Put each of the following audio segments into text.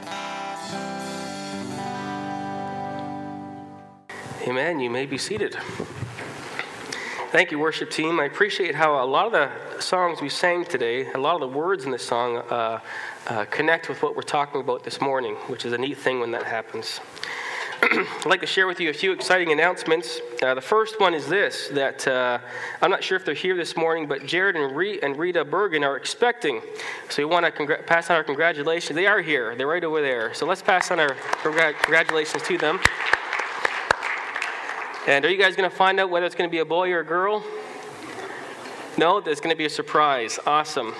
Amen. You may be seated. Thank you, worship team. I appreciate how a lot of the songs we sang today, a lot of the words in the song connect with what we're talking about this morning, which is a neat thing when that happens. I'd like to share with you a few exciting announcements. The first one is this, that I'm not sure if they're here this morning, but Jared and Rita Bergen are expecting. So we want to pass on our congratulations. They are here. They're right over there. So let's pass on our congratulations to them. And are you guys going to find out whether it's going to be a boy or a girl? No, there's going to be a surprise. Awesome.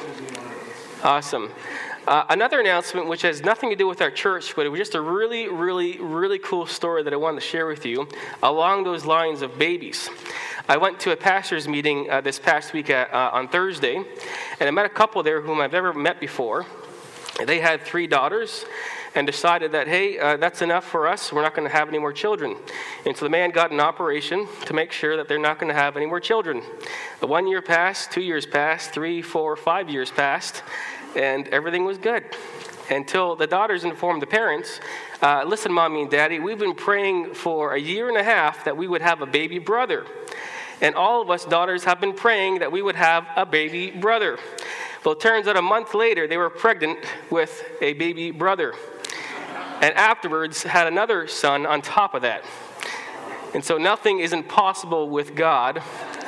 Another announcement, which has nothing to do with our church, but it was just a really, really, really cool story that I wanted to share with you along those lines of babies. I went to a pastor's meeting this past week on Thursday, and I met a couple there whom I've never met before. They had 3 daughters and decided that, hey, that's enough for us. We're not going to have any more children. And so the man got an operation to make sure that they're not going to have any more children. The 1 year passed, 2 years passed, 3, 4, 5 years passed, and everything was good. Until the daughters informed the parents, listen, Mommy and Daddy, we've been praying for 1.5 years that we would have a baby brother. And all of us daughters have been praying that we would have a baby brother. Well, it turns out a month later, they were pregnant with a baby brother. And afterwards had another son on top of that. And so nothing is impossible with God,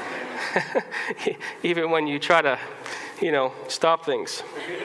even when you try to, stop things.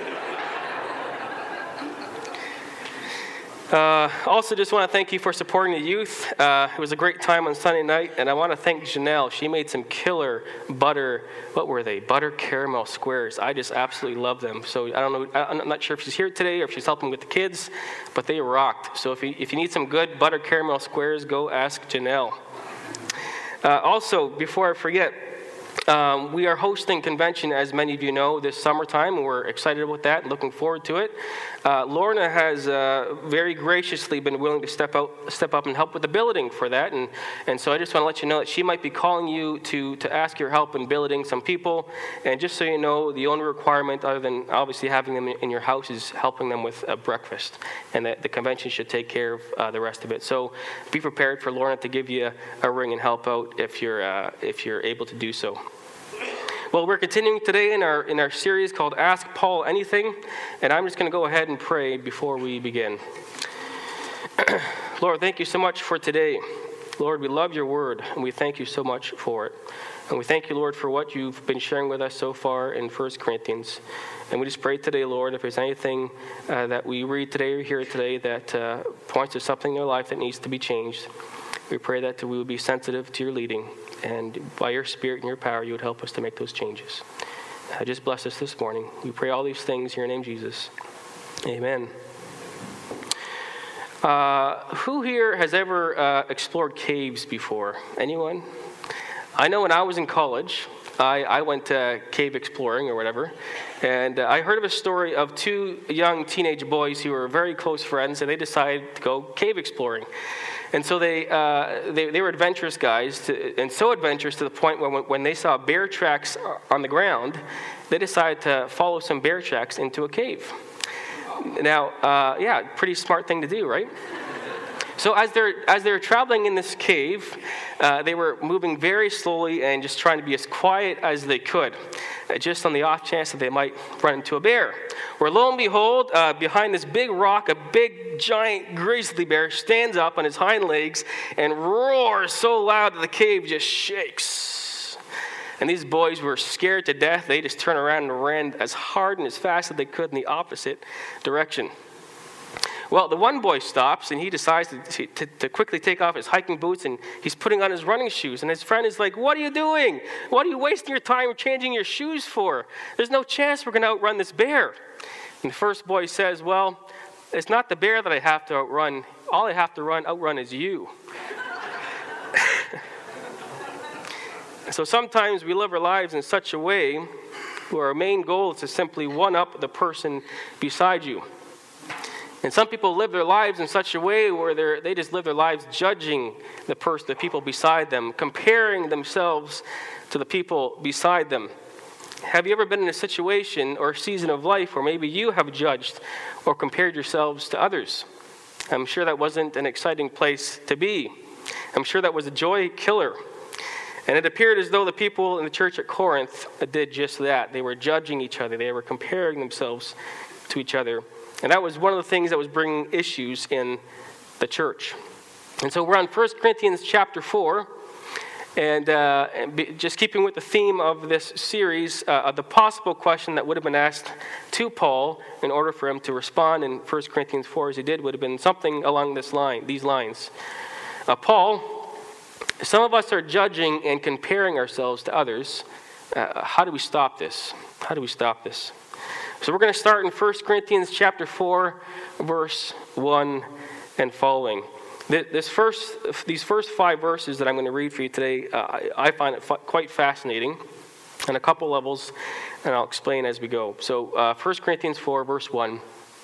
Also, just want to thank you for supporting the youth. It was a great time on Sunday night, and I want to thank Janelle. She made some killer butter caramel squares. I just absolutely love them. So I don't know, I'm not sure if she's here today or if she's helping with the kids, but they rocked. So if you need some good butter caramel squares, go ask Janelle. Also, before I forget, we are hosting convention, as many of you know, this summertime, and we're excited about that and looking forward to it. Lorna has very graciously been willing to step up and help with the billeting for that, and so I just want to let you know that she might be calling you to ask your help in billeting some people, and just so you know, the only requirement, other than obviously having them in your house, is helping them with breakfast, and that the convention should take care of the rest of it. So be prepared for Lorna to give you a ring and help out if you're able to do so. Well, we're continuing today in our series called Ask Paul Anything, and I'm just going to go ahead and pray before we begin. Lord, thank you so much for today. Lord, we love your word, and we thank you so much for it. And we thank you, Lord, for what you've been sharing with us so far in 1 Corinthians. And we just pray today, Lord, if there's anything that we read today or hear today that points to something in our life that needs to be changed, we pray that we would be sensitive to your leading. And by your Spirit and your power, you would help us to make those changes. Just bless us this morning. We pray all these things in your name, Jesus. Amen. Who here has ever explored caves before? Anyone? I know when I was in college, I went cave exploring or whatever, and I heard of a story of 2 young teenage boys who were very close friends, and they decided to go cave exploring. And so they were adventurous guys, and so adventurous to the point where when they saw bear tracks on the ground, they decided to follow some bear tracks into a cave. Now, pretty smart thing to do, right? So as they're traveling in this cave, they were moving very slowly and just trying to be as quiet as they could, just on the off chance that they might run into a bear. Where lo and behold, behind this big rock, a big giant grizzly bear stands up on his hind legs and roars so loud that the cave just shakes. And these boys were scared to death. They just turned around and ran as hard and as fast as they could in the opposite direction. Well, the one boy stops, and he decides to quickly take off his hiking boots, and he's putting on his running shoes. And his friend is like, "What are you doing? What are you wasting your time changing your shoes for? There's no chance we're going to outrun this bear." And the first boy says, "Well, it's not the bear that I have to outrun. All I have to outrun is you." So sometimes we live our lives in such a way where our main goal is to simply one-up the person beside you. And some people live their lives in such a way where they just live their lives judging the people beside them, comparing themselves to the people beside them. Have you ever been in a situation or season of life where maybe you have judged or compared yourselves to others? I'm sure that wasn't an exciting place to be. I'm sure that was a joy killer. And it appeared as though the people in the church at Corinth did just that. They were judging each other. They were comparing themselves to each other. And that was one of the things that was bringing issues in the church. And so we're on 1 Corinthians chapter 4. And just keeping with the theme of this series, the possible question that would have been asked to Paul in order for him to respond in 1 Corinthians 4 as he did would have been something along these lines. Paul, some of us are judging and comparing ourselves to others. How do we stop this? How do we stop this? So we're going to start in 1 Corinthians chapter 4, verse 1 and following. These first 5 verses that I'm going to read for you today, I find it quite fascinating on a couple levels, and I'll explain as we go. So 1 Corinthians 4, verse 1.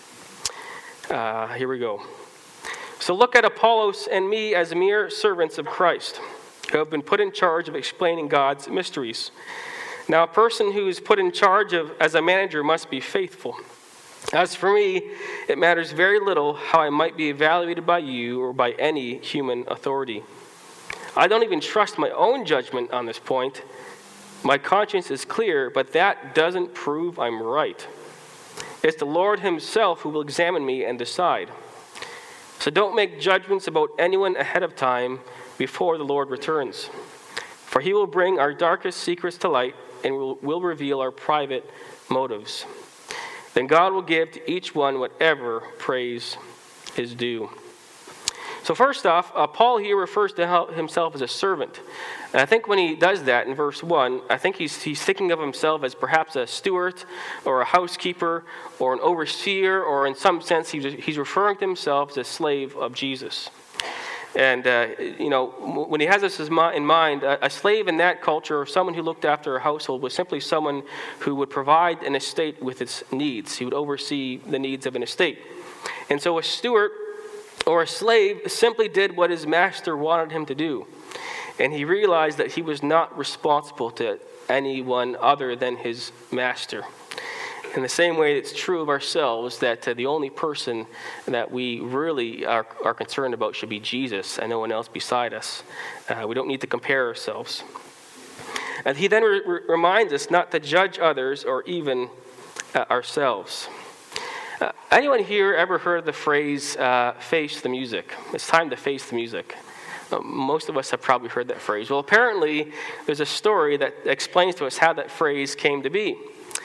Here we go. So look at Apollos and me as mere servants of Christ, who have been put in charge of explaining God's mysteries. Now a person who is put in charge as a manager must be faithful. As for me, it matters very little how I might be evaluated by you or by any human authority. I don't even trust my own judgment on this point. My conscience is clear, but that doesn't prove I'm right. It's the Lord himself who will examine me and decide. So don't make judgments about anyone ahead of time before the Lord returns. For he will bring our darkest secrets to light and will reveal our private motives. Then God will give to each one whatever praise is due. So first off, Paul here refers to himself as a servant. And I think when he does that in verse 1, I think he's thinking of himself as perhaps a steward or a housekeeper or an overseer, or in some sense he's referring to himself as a slave of Jesus. And, when he has this in mind, a slave in that culture, or someone who looked after a household, was simply someone who would provide an estate with its needs. He would oversee the needs of an estate. And so a steward or a slave simply did what his master wanted him to do. And he realized that he was not responsible to anyone other than his master. In the same way, it's true of ourselves that the only person that we really are concerned about should be Jesus and no one else beside us. We don't need to compare ourselves. And he then reminds us not to judge others or even ourselves. Anyone here ever heard the phrase, face the music? It's time to face the music. Most of us have probably heard that phrase. Well, apparently, there's a story that explains to us how that phrase came to be.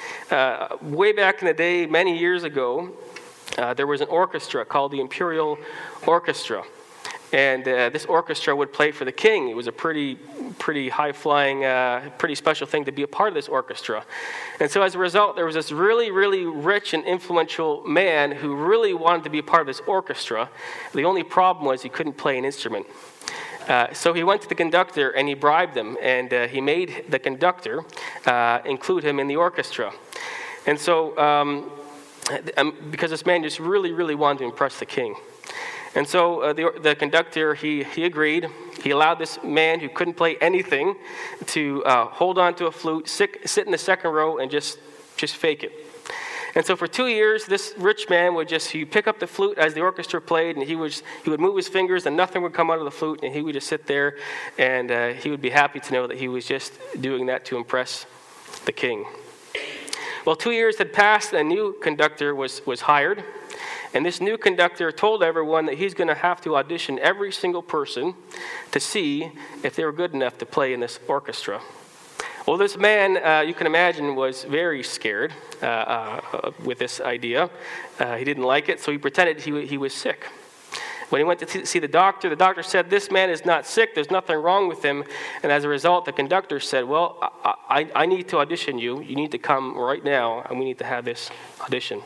Way back in the day, many years ago, there was an orchestra called the Imperial Orchestra. And this orchestra would play for the king. It was a pretty high-flying, pretty special thing to be a part of this orchestra. And so as a result, there was this really, really rich and influential man who really wanted to be a part of this orchestra. The only problem was he couldn't play an instrument. So he went to the conductor and he bribed him, and he made the conductor include him in the orchestra. And so, because this man just really, really wanted to impress the king. And so the conductor, he agreed. He allowed this man who couldn't play anything to hold on to a flute, sit in the second row, and just fake it. And so for 2 years, this rich man would he'd pick up the flute as the orchestra played, and he would move his fingers, and nothing would come out of the flute, and he would just sit there, and he would be happy to know that he was just doing that to impress the king. Well, 2 years had passed, and a new conductor was hired, and this new conductor told everyone that he's going to have to audition every single person to see if they were good enough to play in this orchestra. Well, this man, you can imagine, was very scared with this idea. He didn't like it, so he pretended he was sick. When he went to see the doctor said, "This man is not sick, there's nothing wrong with him." And as a result, the conductor said, "Well, I need to audition you. You need to come right now, and we need to have this audition."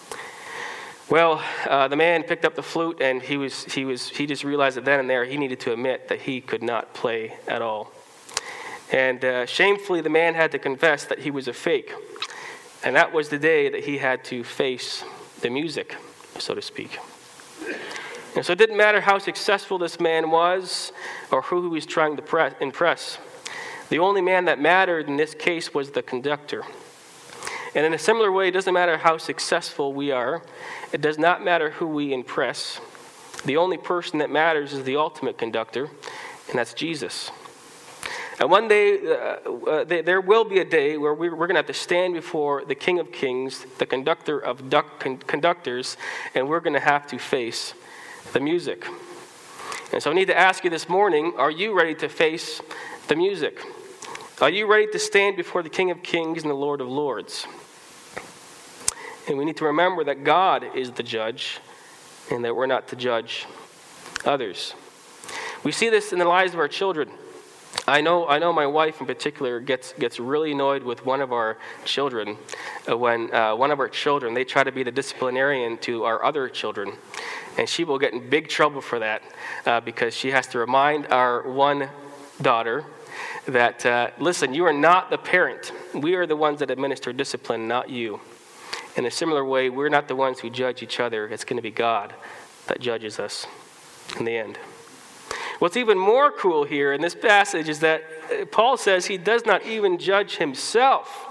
Well, the man picked up the flute, and he just realized that then and there he needed to admit that he could not play at all. And shamefully, the man had to confess that he was a fake. And that was the day that he had to face the music, so to speak. And so it didn't matter how successful this man was or who he was trying to impress. The only man that mattered in this case was the conductor. And in a similar way, it doesn't matter how successful we are. It does not matter who we impress. The only person that matters is the ultimate conductor, and that's Jesus. And one day, there will be a day where we're going to have to stand before the King of Kings, the conductor of conductors, and we're going to have to face the music. And so I need to ask you this morning, are you ready to face the music? Are you ready to stand before the King of Kings and the Lord of Lords? And we need to remember that God is the judge and that we're not to judge others. We see this in the lives of our children. I know my wife in particular gets really annoyed with one of our children when one of our children, they try to be the disciplinarian to our other children. And she will get in big trouble for that because she has to remind our one daughter that, listen, you are not the parent. We are the ones that administer discipline, not you. In a similar way, we're not the ones who judge each other. It's going to be God that judges us in the end. What's even more cool here in this passage is that Paul says he does not even judge himself.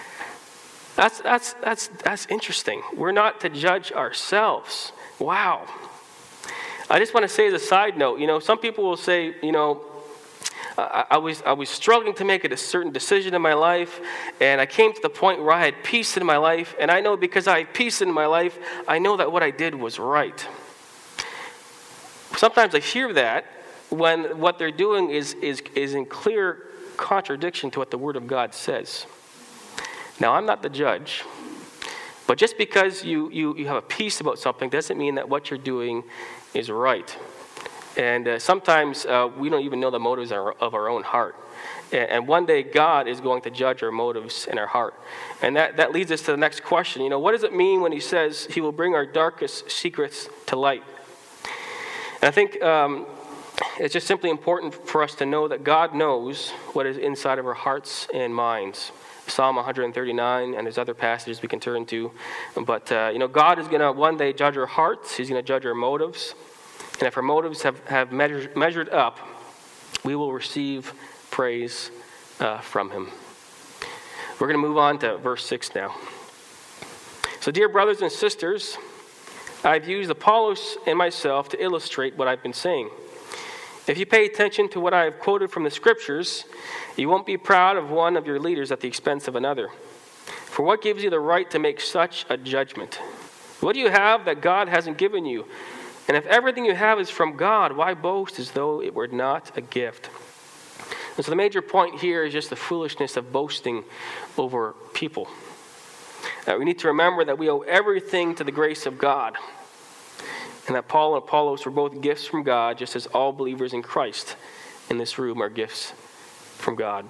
That's interesting. We're not to judge ourselves. Wow. I just want to say as a side note, some people will say, I was struggling to make a certain decision in my life, and I came to the point where I had peace in my life, and I know because I had peace in my life, I know that what I did was right. Sometimes I hear that when what they're doing is in clear contradiction to what the Word of God says. Now, I'm not the judge, but just because you have a peace about something doesn't mean that what you're doing is right. And sometimes we don't even know the motives of our own heart. And one day God is going to judge our motives in our heart. And that leads us to the next question. What does it mean when he says he will bring our darkest secrets to light? And I think it's just simply important for us to know that God knows what is inside of our hearts and minds. Psalm 139 and there's other passages we can turn to. But, God is going to one day judge our hearts. He's going to judge our motives. And if our motives have measured up, we will receive praise from him. We're going to move on to verse 6 now. So, dear brothers and sisters, I've used Apollos and myself to illustrate what I've been saying. If you pay attention to what I have quoted from the Scriptures, you won't be proud of one of your leaders at the expense of another. For what gives you the right to make such a judgment? What do you have that God hasn't given you? And if everything you have is from God, why boast as though it were not a gift? And so the major point here is just the foolishness of boasting over people. We need to remember that we owe everything to the grace of God. And that Paul and Apollos were both gifts from God, just as all believers in Christ in this room are gifts from God.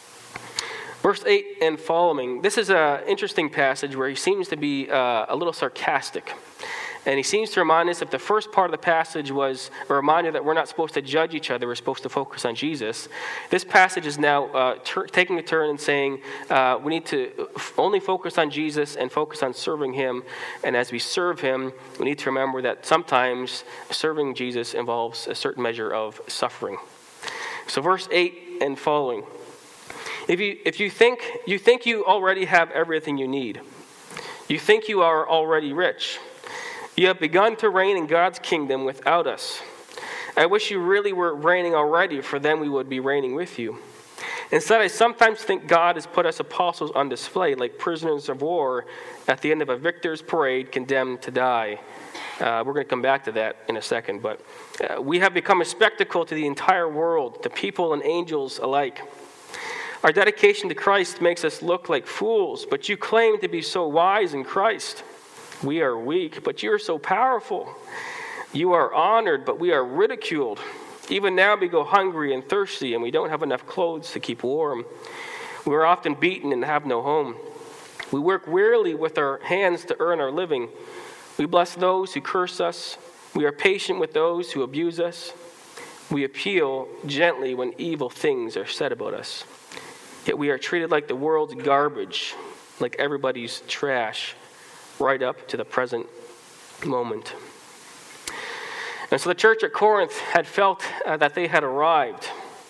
Verse 8 and following. This is an interesting passage where he seems to be a little sarcastic. And he seems to remind us, if the first part of the passage was a reminder that we're not supposed to judge each other, we're supposed to focus on Jesus, this passage is now taking a turn and saying we need to only focus on Jesus and focus on serving him. And as we serve him, we need to remember that sometimes serving Jesus involves a certain measure of suffering. So verse 8 and following. If you think you already have everything you need, you think you are already rich, you have begun to reign in God's kingdom without us. I wish you really were reigning already, for then we would be reigning with you. Instead, I sometimes think God has put us apostles on display like prisoners of war at the end of a victor's parade, condemned to die. We're going to come back to that in a second, but we have become a spectacle to the entire world, to people and angels alike. Our dedication to Christ makes us look like fools, but you claim to be so wise in Christ. We are weak, but you are so powerful. You are honored, but we are ridiculed. Even now we go hungry and thirsty, and we don't have enough clothes to keep warm. We are often beaten and have no home. We work wearily with our hands to earn our living. We bless those who curse us. We are patient with those who abuse us. We appeal gently when evil things are said about us. Yet we are treated like the world's garbage, like everybody's trash, right up to the present moment. And so the church at Corinth had felt that they had arrived.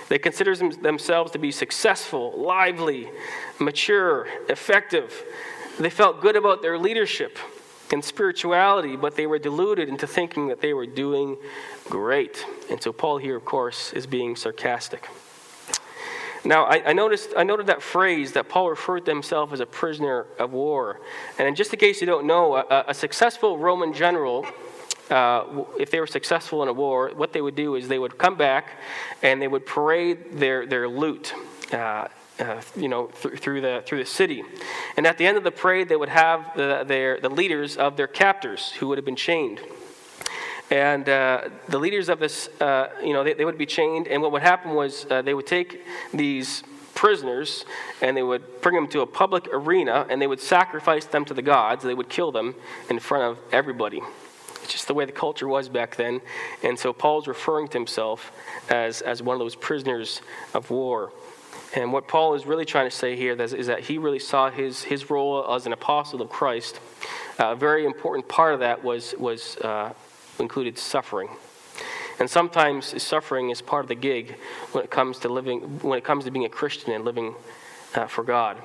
They considered themselves to be successful, lively, mature, effective. They felt good about their leadership and spirituality, but they were deluded into thinking that they were doing great. And so Paul here, of course, is being sarcastic. Now, I noted that phrase that Paul referred to himself as a prisoner of war. And just in case you don't know, a successful Roman general, if they were successful in a war, what they would do is they would come back and they would parade their loot, through the city. And at the end of the parade, they would have the leaders of their captors who would have been chained. And the leaders of this, they would be chained. And what would happen was they would take these prisoners and they would bring them to a public arena and they would sacrifice them to the gods. They would kill them in front of everybody. It's just the way the culture was back then. And so Paul's referring to himself as one of those prisoners of war. And what Paul is really trying to say here is that he really saw his role as an apostle of Christ. A very important part of that was included suffering. And sometimes suffering is part of the gig when it comes to being a Christian and living for God.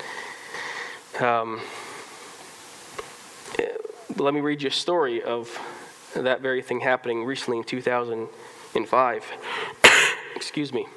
Let me read you a story of that very thing happening recently in 2005. Excuse me.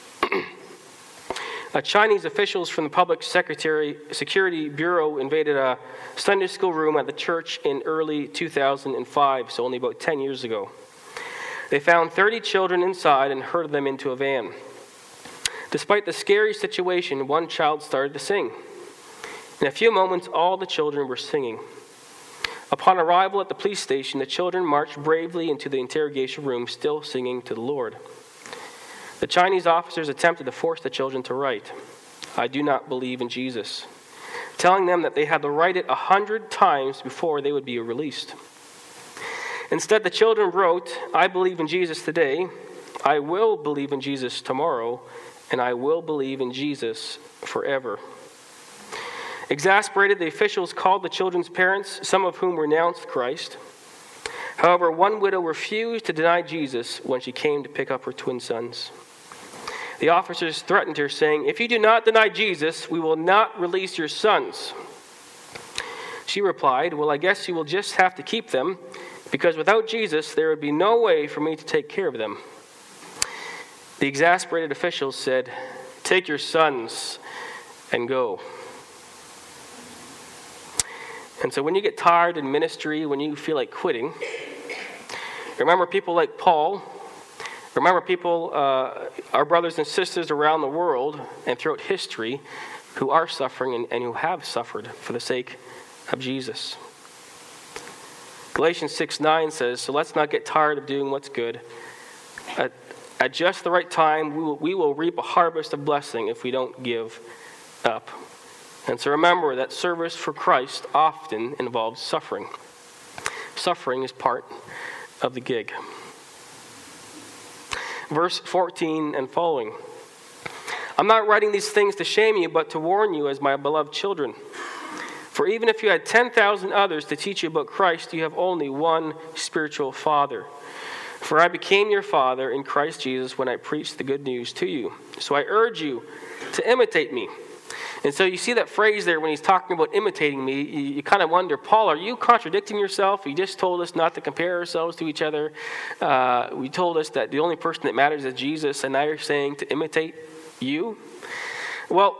Chinese officials from the Public Security Bureau invaded a Sunday school room at the church in early 2005, so only about 10 years ago. They found 30 children inside and herded them into a van. Despite the scary situation, one child started to sing. In a few moments, all the children were singing. Upon arrival at the police station, the children marched bravely into the interrogation room, still singing to the Lord. The Chinese officers attempted to force the children to write, "I do not believe in Jesus," telling them that they had to write it 100 times before they would be released. Instead, the children wrote, "I believe in Jesus today, I will believe in Jesus tomorrow, and I will believe in Jesus forever." Exasperated, the officials called the children's parents, some of whom renounced Christ. However, one widow refused to deny Jesus when she came to pick up her twin sons. The officers threatened her, saying, "If you do not deny Jesus, we will not release your sons." She replied, "Well, I guess you will just have to keep them, because without Jesus, there would be no way for me to take care of them." The exasperated officials said, "Take your sons and go." And so when you get tired in ministry, when you feel like quitting, remember people like Paul. Remember people, our brothers and sisters around the world and throughout history who are suffering and who have suffered for the sake of Jesus. Galatians 6:9 says, "So let's not get tired of doing what's good. At just the right time, we will reap a harvest of blessing if we don't give up." And so remember that service for Christ often involves suffering. Suffering is part of the gig. Verse 14 and following. "I'm not writing these things to shame you, but to warn you as my beloved children. For even if you had 10,000 others to teach you about Christ, you have only one spiritual father. For I became your father in Christ Jesus when I preached the good news to you. So I urge you to imitate me." And so you see that phrase there when he's talking about imitating me, you kind of wonder, Paul, are you contradicting yourself? You just told us not to compare ourselves to each other. We told us that the only person that matters is Jesus, and now you're saying to imitate you? Well,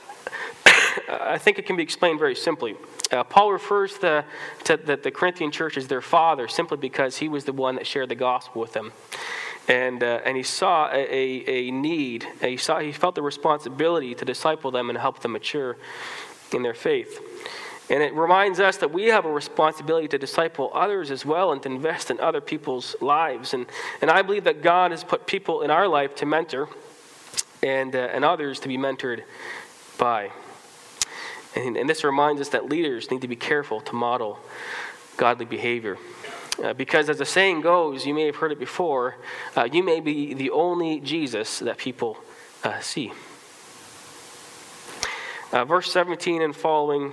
I think it can be explained very simply. Paul refers to the Corinthian church as their father simply because he was the one that shared the gospel with them. And he saw a need. He felt the responsibility to disciple them and help them mature in their faith. And it reminds us that we have a responsibility to disciple others as well and to invest in other people's lives. And I believe that God has put people in our life to mentor and others to be mentored by. And this reminds us that leaders need to be careful to model godly behavior. Because as the saying goes, you may have heard it before, you may be the only Jesus that people see. Verse 17 and following,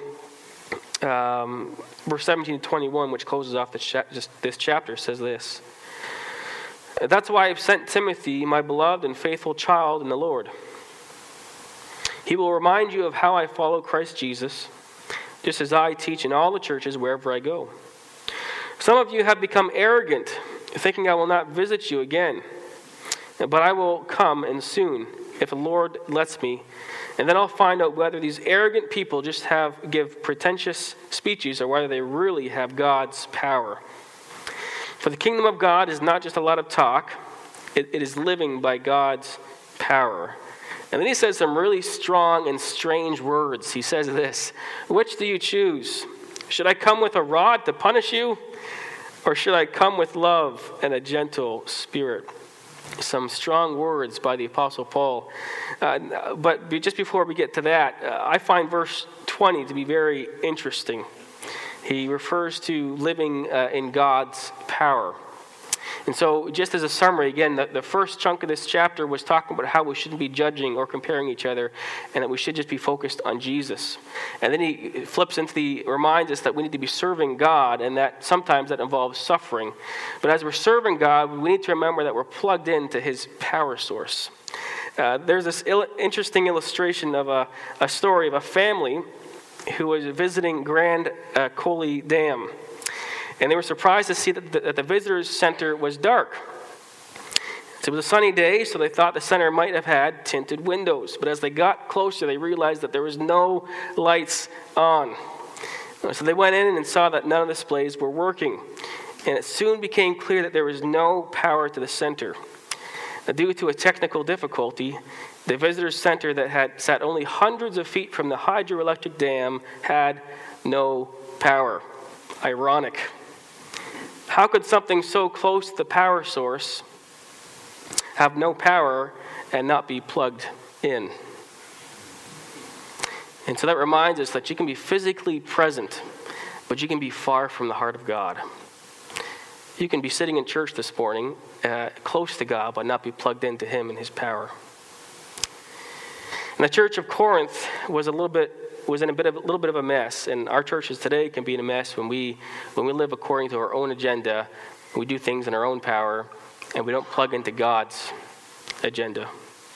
verse 17 to 21, which closes off this chapter, says this. That's why I've sent Timothy, my beloved and faithful child in the Lord. He will remind you of how I follow Christ Jesus, just as I teach in all the churches wherever I go. Some of you have become arrogant, thinking I will not visit you again. But I will come, and soon, if the Lord lets me, and then I'll find out whether these arrogant people just give pretentious speeches or whether they really have God's power. For the kingdom of God is not just a lot of talk, it is living by God's power. And then he says some really strong and strange words. He says this, which do you choose? Should I come with a rod to punish you? Or should I come with love and a gentle spirit? Some strong words by the Apostle Paul. But just before we get to that, I find verse 20 to be very interesting. He refers to living in God's power. And so just as a summary, again, the first chunk of this chapter was talking about how we shouldn't be judging or comparing each other and that we should just be focused on Jesus. And then he flips reminds us that we need to be serving God and that sometimes that involves suffering. But as we're serving God, we need to remember that we're plugged into his power source. There's this interesting illustration of a story of a family who was visiting Grand Coulee Dam. And they were surprised to see that the visitors' center was dark. It was a sunny day, so they thought the center might have had tinted windows. But as they got closer, they realized that there was no lights on. So they went in and saw that none of the displays were working. And it soon became clear that there was no power to the center. Due to a technical difficulty, the visitors' center that had sat only hundreds of feet from the hydroelectric dam had no power. Ironic. How could something so close to the power source have no power and not be plugged in? And so that reminds us that you can be physically present, but you can be far from the heart of God. You can be sitting in church this morning, close to God, but not be plugged into him and his power. And the church of Corinth was in a little bit of a mess, and our churches today can be in a mess when we live according to our own agenda, we do things in our own power, and we don't plug into God's agenda.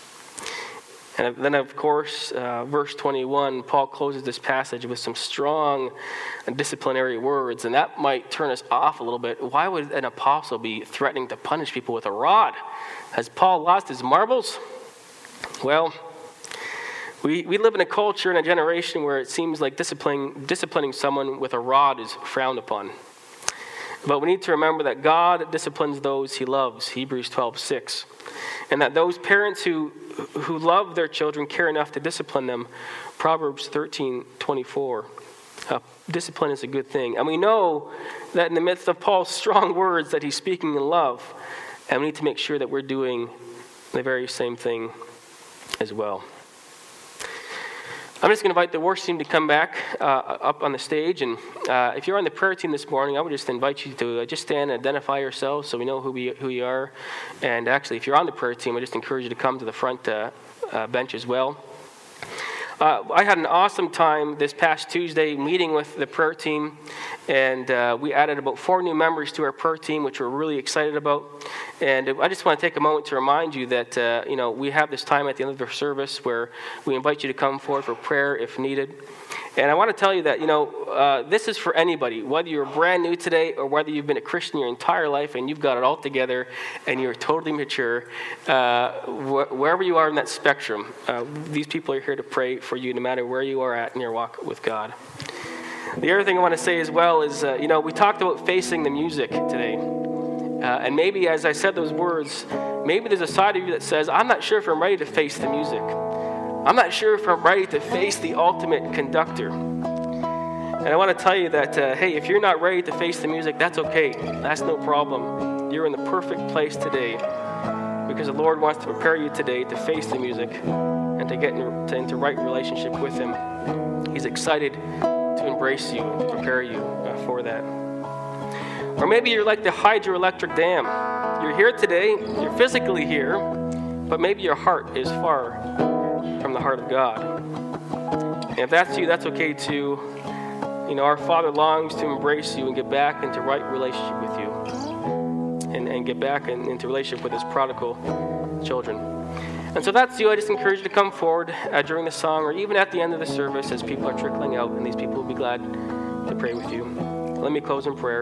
And then, of course, verse 21, Paul closes this passage with some strong disciplinary words, and that might turn us off a little bit. Why would an apostle be threatening to punish people with a rod? Has Paul lost his marbles? Well, we live in a culture and a generation where it seems like disciplining someone with a rod is frowned upon. But we need to remember that God disciplines those he loves, Hebrews 12:6. And that those parents who love their children care enough to discipline them, Proverbs 13:24. Discipline is a good thing. And we know that in the midst of Paul's strong words that he's speaking in love, and we need to make sure that we're doing the very same thing as well. I'm just going to invite the worship team to come back up on the stage. And if you're on the prayer team this morning, I would just invite you to just stand and identify yourselves so we know who you are. And actually, if you're on the prayer team, I just encourage you to come to the front bench as well. I had an awesome time this past Tuesday meeting with the prayer team. And we added about 4 new members to our prayer team, which we're really excited about. And I just want to take a moment to remind you that, we have this time at the end of the service where we invite you to come forward for prayer if needed. And I want to tell you that, this is for anybody, whether you're brand new today or whether you've been a Christian your entire life and you've got it all together and you're totally mature, wherever you are in that spectrum, these people are here to pray for you no matter where you are at in your walk with God. The other thing I want to say as well is, we talked about facing the music today. And maybe as I said those words, maybe there's a side of you that says, I'm not sure if I'm ready to face the music. I'm not sure if I'm ready to face the ultimate conductor. And I want to tell you that, hey, if you're not ready to face the music, that's okay. That's no problem. You're in the perfect place today because the Lord wants to prepare you today to face the music and to get into right relationship with him. He's excited to embrace you and to prepare you for that. Or maybe you're like the hydroelectric dam. You're here today, you're physically here, but maybe your heart is far from the heart of God. And if that's you, that's okay too. Our Father longs to embrace you and get back into right relationship with you. And and get back into relationship with his prodigal children. And so that's you. I just encourage you to come forward during the song or even at the end of the service as people are trickling out, and these people will be glad to pray with you. Let me close in prayer.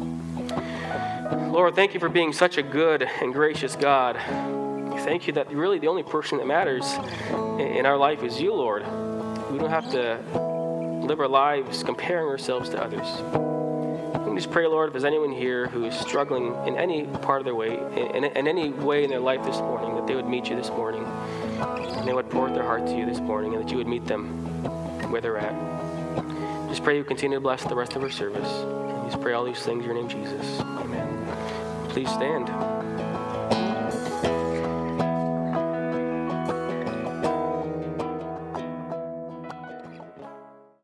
Lord, thank you for being such a good and gracious God. Thank you that really the only person that matters in our life is you, Lord. We don't have to live our lives comparing ourselves to others. We just pray, Lord, if there's anyone here who is struggling in any part of their way, in any way in their life this morning, that they would meet you this morning, and they would pour out their heart to you this morning, and that you would meet them where they're at. Just pray you continue to bless the rest of our service. And just pray all these things in your name, Jesus. Amen. Please stand.